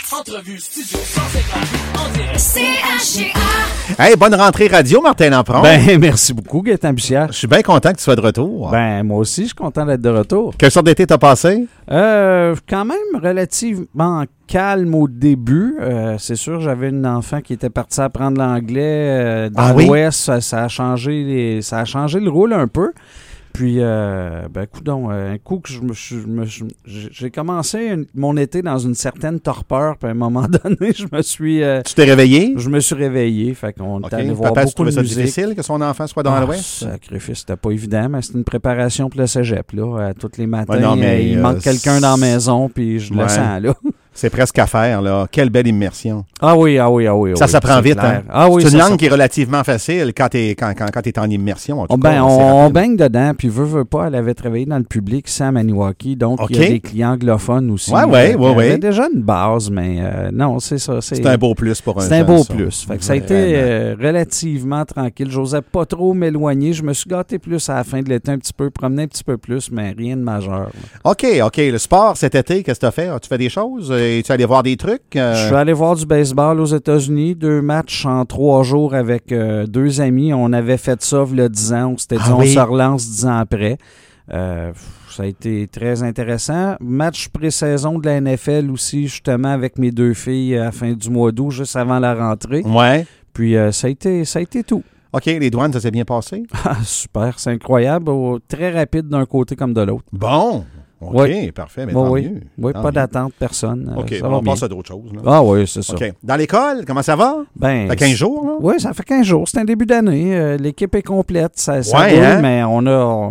Entrevue studio 158 en direct. CHGA. Hey, bonne rentrée radio, Martin Lampron. Ben, merci beaucoup, Gaëtan Bussière. Je suis bien content que tu sois de retour. Ben, moi aussi, je suis content d'être de retour. Quelle sorte d'été t'as passé? Quand même relativement calme au début. C'est sûr, j'avais une enfant qui était partie apprendre l'anglais dans l'Ouest. Ça a changé le rôle un peu. Puis, coudonc, un coup que j'ai commencé mon été dans une certaine torpeur, puis à un moment donné, je me suis... tu t'es réveillé? Je me suis réveillé, fait qu'on est allé voir Papa, beaucoup de musique. Papa, tu trouvais ça difficile que son enfant soit dans l'Ouest? Sacrifice, c'était pas évident, mais c'était une préparation pour le cégep, là. Tous les matins, non, mais, il manque quelqu'un dans la maison, puis je le sens, là. C'est presque à faire, là. Quelle belle immersion. Ah oui. Ça s'apprend vite, hein? Ah oui, c'est une langue qui est relativement facile quand t'es en immersion. On baigne dedans, puis veut pas, elle avait travaillé dans le public ici à Maniwaki, donc il y a des clients anglophones aussi. Oui. Il y avait déjà une base, mais non, c'est ça. C'est un beau plus pour un jeune. C'est un beau plus. Fait que ça a été relativement tranquille. J'osais pas trop m'éloigner. Je me suis gâté plus à la fin de l'été un petit peu, promener un petit peu plus, mais rien de majeur. Là. OK. Le sport cet été, qu'est-ce que tu as fait? Tu fais des choses? Tu es allé voir des trucs? Je suis allé voir du baseball aux États-Unis, 2 matchs en 3 jours avec 2 amis. On avait fait ça il y a 10 ans. On s'était dit on se relance 10 ans après. Ça a été très intéressant. Match pré-saison de la NFL aussi, justement, avec mes 2 filles à la fin du mois d'août, juste avant la rentrée. Ouais. Puis ça a été tout. OK, les douanes, ça s'est bien passé? Super, c'est incroyable. Très rapide d'un côté comme de l'autre. Bon. OK, parfait, mais tant mieux. Oui, pas d'attente, personne. OK, ça on passe à d'autres choses. Là. Ah oui, c'est ça. OK. Dans l'école, comment ça va? Ben, ça fait 15 jours, là? Oui, ça fait 15 jours. C'est un début d'année. L'équipe est complète. Ça roule, mais on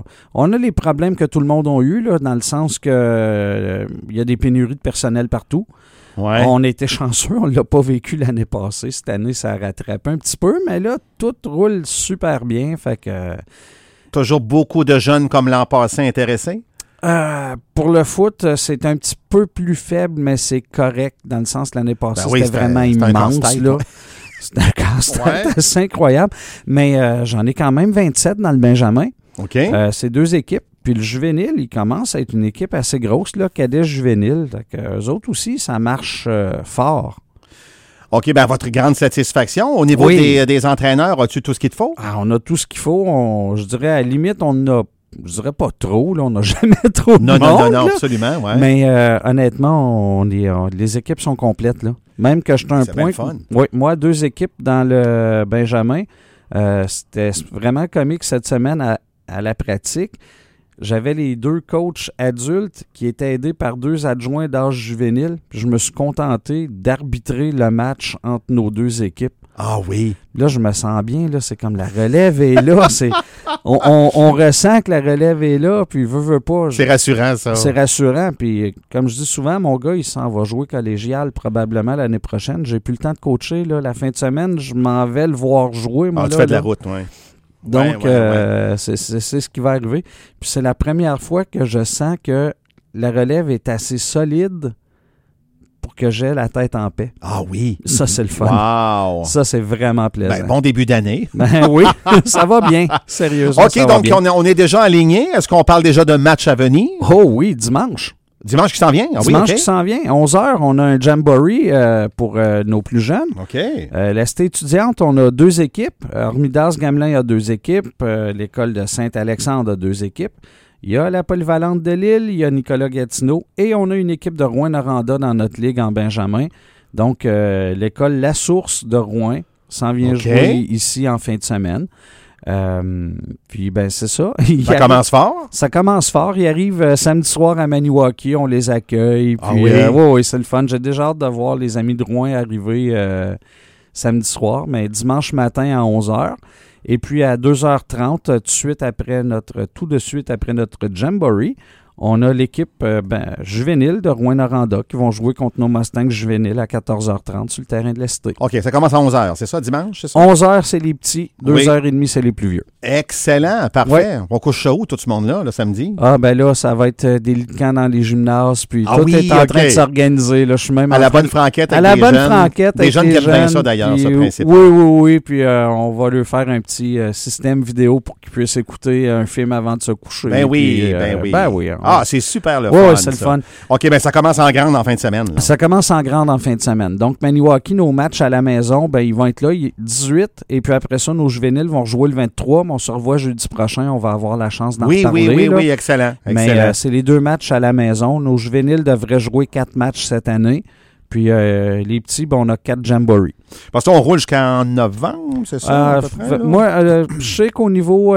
a les problèmes que tout le monde a eu, là, dans le sens que il y a des pénuries de personnel partout. Ouais. On était chanceux, on ne l'a pas vécu l'année passée. Cette année, ça a rattrapé un petit peu, mais là, tout roule super bien. Fait que... Toujours beaucoup de jeunes comme l'an passé intéressés? Pour le foot, c'est un petit peu plus faible, mais c'est correct dans le sens que l'année passée, c'était vraiment immense. C'était un casse-tête assez incroyable. Mais j'en ai quand même 27 dans le Benjamin. OK. C'est 2 équipes. Puis le juvénile, il commence à être une équipe assez grosse, là, cadet juvénile. Eux autres aussi, ça marche fort. OK, bien, votre grande satisfaction. Au niveau des entraîneurs, as-tu tout ce qu'il te faut? On a tout ce qu'il faut. Je dirais, à la limite, on a... Je dirais pas trop, là, on n'a jamais trop de monde. Non, absolument, ouais. Mais honnêtement, les équipes sont complètes, là. Même que j'étais un point... C'est fun. Oui, moi, 2 équipes dans le Benjamin. C'était vraiment comique cette semaine à la pratique. J'avais les 2 coachs adultes qui étaient aidés par 2 adjoints d'âge juvénile. Puis je me suis contenté d'arbitrer le match entre nos 2 équipes. Ah oui. Là, je me sens bien. Là, c'est comme la relève est là. On ressent que la relève est là, puis veut pas. C'est rassurant, ça. C'est rassurant. Puis, comme je dis souvent, mon gars, il s'en va jouer collégial probablement l'année prochaine. J'ai plus le temps de coacher. Là. La fin de semaine, je m'en vais le voir jouer. Moi, tu fais de la route, oui. Donc, c'est ce qui va arriver. Puis, c'est la première fois que je sens que la relève est assez solide pour que j'aie la tête en paix. Ah oui. Ça, c'est le fun. Wow. Ça, c'est vraiment plaisant. Ben, bon début d'année. Ben oui, ça va bien. Sérieusement, OK, donc on est déjà aligné. Est-ce qu'on parle déjà de match à venir? Oh oui, dimanche. Dimanche qui s'en vient? Ah, dimanche oui, qui s'en vient. 11h, on a un jamboree pour nos plus jeunes. OK. La cité étudiante, on a 2 équipes. Armidas-Gamelin a 2 équipes. L'école de Saint-Alexandre a 2 équipes. Il y a la polyvalente de Lille, il y a Nicolas Gatineau et on a une équipe de Rouen-Noranda dans notre ligue en Benjamin. Donc, l'école La Source de Rouen s'en vient jouer ici en fin de semaine. Puis, ben c'est ça. Ça commence fort? Ça commence fort. Ils arrivent samedi soir à Maniwaki, on les accueille. Puis, oui, c'est le fun. J'ai déjà hâte de voir les amis de Rouen arriver samedi soir, mais dimanche matin à 11h. Et puis à 2h30, tout de suite après notre jamboree, on a l'équipe juvénile de Rouen-Noranda qui vont jouer contre nos Mustangs juvéniles à 14h30 sur le terrain de l'Est. OK, ça commence à 11h, c'est ça, dimanche? C'est ça? 11h, c'est les petits. 2h30, c'est les plus vieux. Excellent, parfait. On couche ça où, tout ce monde-là, le samedi? Ah, ben là, ça va être des lits de camp dans les gymnases, puis tout est en train de s'organiser. Là, je suis même à la bonne franquette avec des jeunes. Des jeunes qui aiment bien ça, d'ailleurs, ce principe. Oui, puis on va leur faire un petit système vidéo pour qu'ils puissent écouter un film avant de se coucher. Ben oui. Ah, c'est super le ouais, fun. Ouais, c'est le fun. OK, bien, ça commence en grande en fin de semaine. Là. Ça commence en grande en fin de semaine. Donc, Maniwaki, nos matchs à la maison, ben, ils vont être là, 18, et puis après ça, nos juvéniles vont rejouer le 23, mais on se revoit jeudi prochain, on va avoir la chance d'en reparler. Oui, excellent. Mais c'est les 2 matchs à la maison. Nos juvéniles devraient jouer 4 matchs cette année. Puis les petits, ben, on a 4 jamborees. Parce qu'on roule jusqu'en novembre, c'est ça? À peu près, moi, je sais qu'au niveau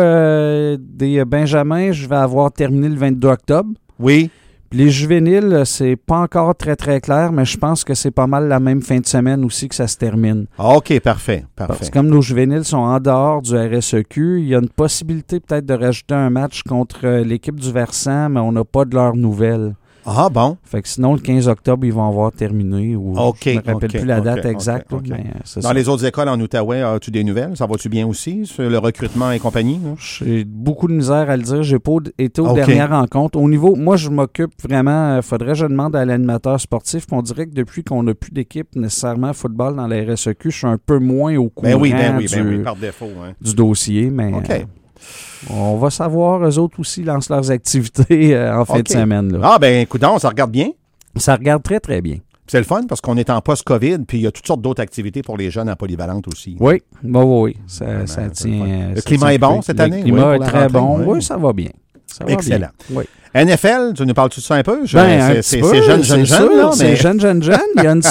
des Benjamins, je vais avoir terminé le 22 octobre. Oui. Puis les juvéniles, c'est pas encore très, très clair, mais je pense que c'est pas mal la même fin de semaine aussi que ça se termine. OK, parfait. Parce que comme nos juvéniles sont en dehors du RSEQ, il y a une possibilité peut-être de rajouter un match contre l'équipe du Versant, mais on n'a pas de leurs nouvelles. Ah bon? Fait que sinon, le 15 octobre, ils vont avoir terminé. Ou je ne me rappelle plus la date exacte. Mais c'est Dans ça. les autres écoles en Outaouais, as-tu des nouvelles? Ça va-tu bien aussi sur le recrutement et compagnie? J'ai beaucoup de misère à le dire. J'ai pas été aux dernières rencontres. Au niveau, moi, je m'occupe vraiment, faudrait que je demande à l'animateur sportif. On dirait que depuis qu'on n'a plus d'équipe nécessairement football dans la RSEQ, je suis un peu moins au courant par défaut, du dossier. Mais on va savoir, eux autres aussi lancent leurs activités en fin de semaine. Là. Ah ben, écoute, ça regarde bien. Ça regarde très, très bien. C'est le fun parce qu'on est en post-COVID, puis il y a toutes sortes d'autres activités pour les jeunes en polyvalente aussi. Oui, oui. Ça tient. Le climat est bon cette année? Le climat est très bon. Oui, ça va bien. Excellent. Oui. NFL, tu nous parles-tu de ça un peu? C'est jeune. C'est jeune. Il y a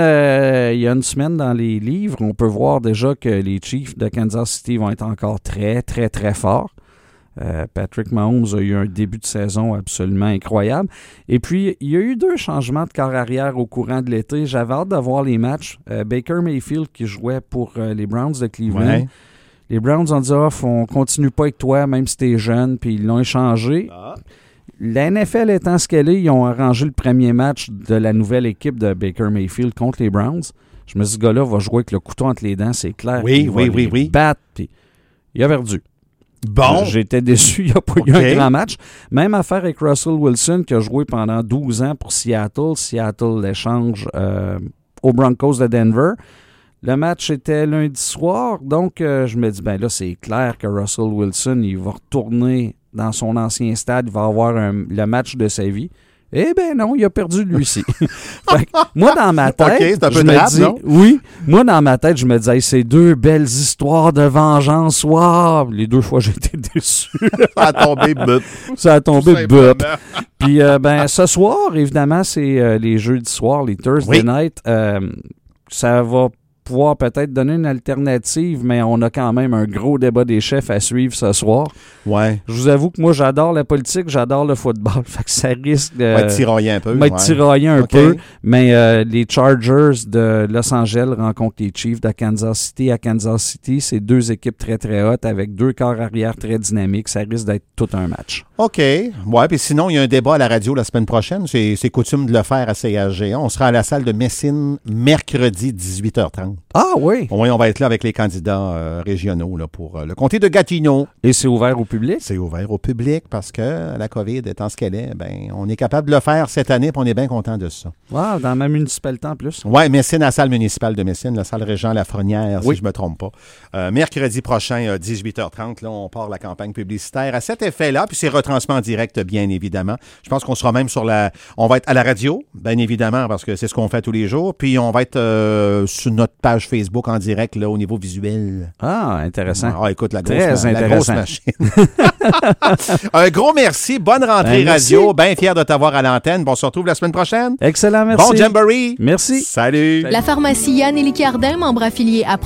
une semaine dans les livres, on peut voir déjà que les Chiefs de Kansas City vont être encore très, très, très forts. Patrick Mahomes a eu un début de saison absolument incroyable. Et puis, il y a eu 2 changements de corps arrière au courant de l'été. J'avais hâte de voir les matchs. Baker Mayfield qui jouait pour les Browns de Cleveland. Ouais. Les Browns ont dit « on continue pas avec toi, même si t'es jeune », puis ils l'ont échangé. La NFL étant ce qu'elle est, ils ont arrangé le premier match de la nouvelle équipe de Baker Mayfield contre les Browns. Je me suis dit, ce gars-là va jouer avec le couteau entre les dents, c'est clair. Oui. Battre, puis il a perdu. Bon. J'étais déçu, il n'y a pas eu un grand match. Même affaire avec Russell Wilson qui a joué pendant 12 ans pour Seattle. Seattle l'échange aux Broncos de Denver. Le match était lundi soir, donc je me dis, ben là, c'est clair que Russell Wilson, il va retourner dans son ancien stade, il va avoir le match de sa vie. Eh bien non, il a perdu lui-ci. Moi, dans ma tête, c'est un peu je me dis, oui, moi, dans ma tête, je me disais, hey, c'est 2 belles histoires de vengeance. Wow! Les 2 fois, j'ai été déçu. Ça a tombé but. Ça a tombé but. Puis, ce soir, évidemment, c'est les jeudis soirs, les Thursday night. Ça va pouvoir peut-être donner une alternative, mais on a quand même un gros débat des chefs à suivre ce soir. Ouais. Je vous avoue que moi, j'adore la politique, j'adore le football. Fait que ça risque de... Va être tiraillé un peu. Un peu. Mais les Chargers de Los Angeles rencontrent les Chiefs de Kansas City. À Kansas City, c'est 2 équipes très, très hautes avec 2 corps arrière très dynamiques. Ça risque d'être tout un match. OK. Ouais, puis sinon, il y a un débat à la radio la semaine prochaine. C'est coutume de le faire à CHG. On sera à la salle de Messine mercredi 18h30. Ah oui? Oui, on va être là avec les candidats régionaux là, pour le comté de Gatineau. Et c'est ouvert au public? C'est ouvert au public parce que la COVID étant ce qu'elle est, ben, on est capable de le faire cette année et on est bien content de ça. Wow, dans ma municipalité en plus. Oui, Messine, la salle municipale de Messine, la salle Régent Lafrenière, si je ne me trompe pas. Mercredi prochain, 18h30, là, on part la campagne publicitaire à cet effet-là, puis c'est retransmis en direct, bien évidemment. Je pense qu'on sera même on va être à la radio, bien évidemment, parce que c'est ce qu'on fait tous les jours, puis on va être sur notre page Facebook en direct, là, au niveau visuel. Ah, intéressant. Ah, écoute, la grosse machine. Un gros merci. Bonne rentrée radio. Bien fier de t'avoir à l'antenne. On se retrouve la semaine prochaine. Excellent, merci. Bon jamboree. Merci. Salut. La pharmacie Yann-Élie Cardin, membre affilié à